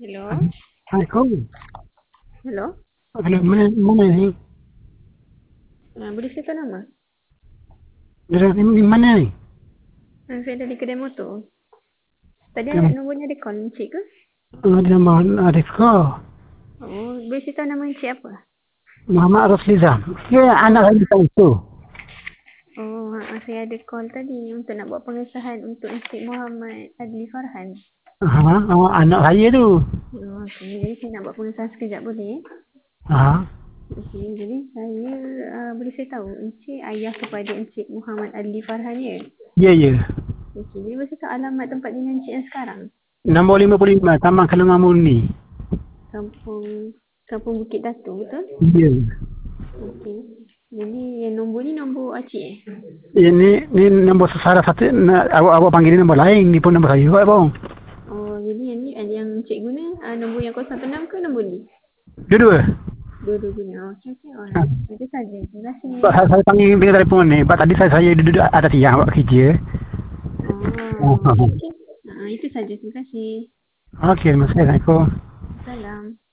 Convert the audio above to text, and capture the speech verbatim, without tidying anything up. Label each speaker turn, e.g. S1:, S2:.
S1: Hello?
S2: Assalamualaikum.
S1: Hello?
S2: Hello, mana mana ni?
S1: Ah, boleh cerita nama?
S2: Dari di mana ni?
S1: Ah, saya dari kedai motor. Tadi
S2: Nama
S1: ada nombornya ada call encik ke?
S2: uh, nama Arif ko.
S1: Oh, boleh cerita nama encik apa?
S2: Muhammad Rosliza. Dia
S1: Oh,
S2: anak saya tahu tu.
S1: oh ah, saya ada call tadi untuk nak buat pengesahan untuk Encik Muhammad Adli Farhan.
S2: Ha, awak anak saya tu.
S1: Oh, okay. Jadi saya nak buat pengesahan sekejap boleh?
S2: Ha.
S1: Okay, jadi saya uh, boleh saya tahu encik ayah kepada Encik Muhammad Adli Farhan ya?
S2: Ya ya.
S1: Okay, jadi boleh saya tahu alamat tempat tinggal encik yang sekarang?
S2: Nombor lima puluh lima Taman Kelungamun ni.
S1: Kampung Kampung Bukit Datu, betul?
S2: Ya.
S1: Okey. Jadi yang nombor ni nombor acik eh?
S2: Ini ni nombor salah satu na, awak awak panggil ni nombor lain ni pun nombor saya awak bang.
S1: Oh, jadi yang ni yang cik guna uh, nombor yang kosong satu enam ke nombor ni?
S2: Dua-dua.
S1: Dua-dua guna. Okey, okey.
S2: Ha.
S1: Alright. Itu saja. Terima kasih.
S2: Sebab saya, saya panggil dengan telefon ni. Sebab tadi saya saya duduk ada tiang awak kerja.
S1: Oh, okey, okey. Uh, itu saja. Terima kasih.
S2: Okey, terima kasih. Assalamualaikum.
S1: Salam.